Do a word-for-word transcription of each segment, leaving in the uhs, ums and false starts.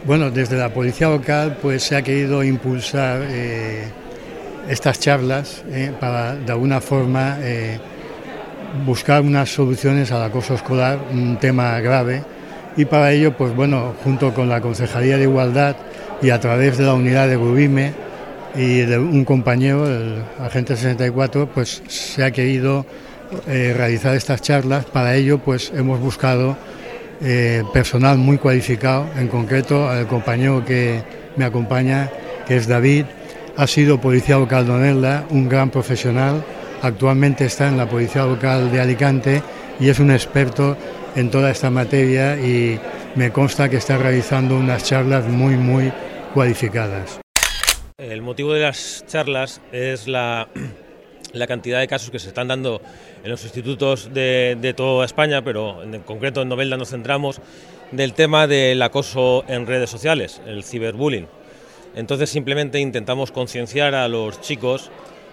Bueno, desde la policía local pues se ha querido impulsar eh, estas charlas eh, para de alguna forma eh, buscar unas soluciones al acoso escolar, un tema grave, y para ello pues bueno, junto con la Concejalía de Igualdad y a través de la unidad de Grubime y de un compañero, el agente sesenta y cuatro, pues se ha querido eh, realizar estas charlas. Para ello pues hemos buscado Eh, personal muy cualificado, en concreto el compañero que me acompaña, que es David, ha sido policía local de Novelda, un gran profesional, actualmente está en la policía local de Alicante y es un experto en toda esta materia y me consta que está realizando unas charlas muy muy cualificadas. El motivo de las charlas es la, la cantidad de casos que se están dando en los institutos de, de toda España, pero en concreto en Novelda nos centramos, del tema del acoso en redes sociales, el ciberbullying. Entonces simplemente intentamos concienciar a los chicos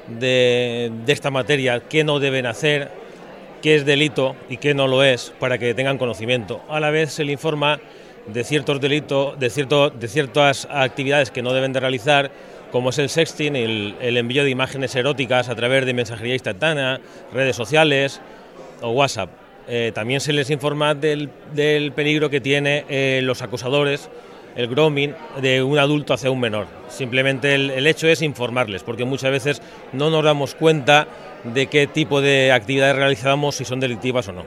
de, de esta materia, qué no deben hacer, qué es delito y qué no lo es, para que tengan conocimiento. A la vez se les informa de ciertos delitos, de, cierto, de ciertas actividades que no deben de realizar, como es el sexting, el, el envío de imágenes eróticas a través de mensajería instantánea, redes sociales o WhatsApp. Eh, también se les informa del, del peligro que tiene eh, los acosadores, el grooming de un adulto hacia un menor. Simplemente el, el hecho es informarles, porque muchas veces no nos damos cuenta de qué tipo de actividades realizamos, si son delictivas o no.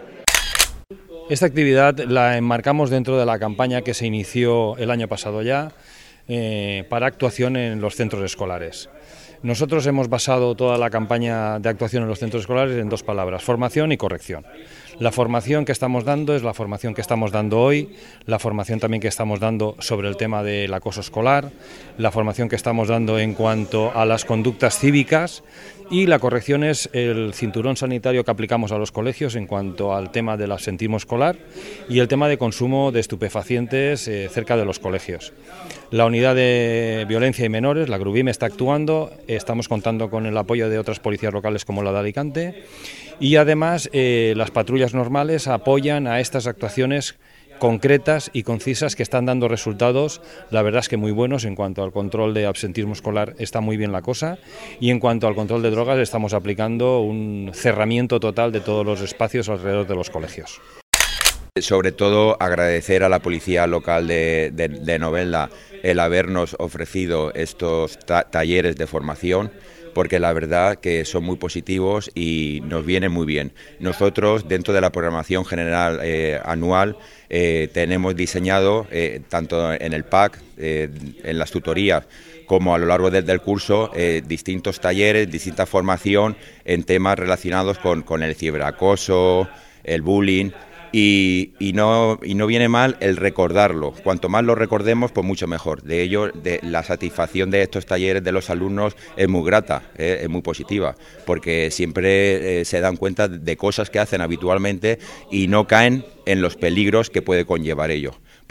Esta actividad la enmarcamos dentro de la campaña que se inició el año pasado ya, Eh, para actuación en los centros escolares. Nosotros hemos basado toda la campaña de actuación en los centros escolares en dos palabras: formación y corrección. La formación que estamos dando es la formación que estamos dando hoy, la formación también que estamos dando sobre el tema del acoso escolar, la formación que estamos dando en cuanto a las conductas cívicas, y la corrección es el cinturón sanitario que aplicamos a los colegios en cuanto al tema del absentismo escolar y el tema de consumo de estupefacientes eh, cerca de los colegios. La unidad de violencia y menores, la Grubime, está actuando, estamos contando con el apoyo de otras policías locales como la de Alicante, y además eh, las patrullas normales apoyan a estas actuaciones concretas y concisas que están dando resultados, la verdad es que muy buenos. En cuanto al control de absentismo escolar está muy bien la cosa, y en cuanto al control de drogas estamos aplicando un cerramiento total de todos los espacios alrededor de los colegios. Sobre todo agradecer a la policía local de, de, de Novelda el habernos ofrecido estos ta talleres de formación, porque la verdad que son muy positivos y nos viene muy bien. Nosotros, dentro de la programación general eh, anual, eh, tenemos diseñado, eh, tanto en el P A C, eh, en las tutorías, como a lo largo de, del curso, eh, distintos talleres, distinta formación en temas relacionados con, con el ciberacoso, el bullying. Y, y, no, y no viene mal el recordarlo. Cuanto más lo recordemos, pues mucho mejor. De ello, de la satisfacción de estos talleres de los alumnos es muy grata, eh, es muy positiva, porque siempre eh, se dan cuenta de cosas que hacen habitualmente y no caen en los peligros que puede conllevar ello.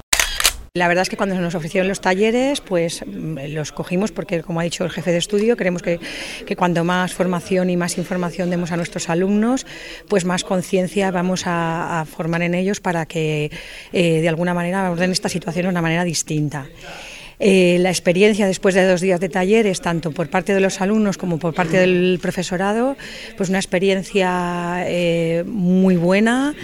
La verdad es que cuando nos ofrecieron los talleres, pues los cogimos porque, como ha dicho el jefe de estudio, creemos que, que cuanto más formación y más información demos a nuestros alumnos, pues más conciencia vamos a, a formar en ellos para que eh, de alguna manera aborden esta situación de una manera distinta. Eh, la experiencia después de dos días de talleres, tanto por parte de los alumnos como por parte del profesorado, pues una experiencia eh, muy buena.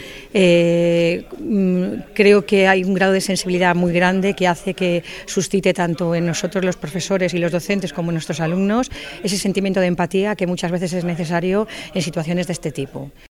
Eh, creo que hay un grado de sensibilidad muy grande que hace que suscite tanto en nosotros los profesores y los docentes como en nuestros alumnos ese sentimiento de empatía que muchas veces es necesario en situaciones de este tipo.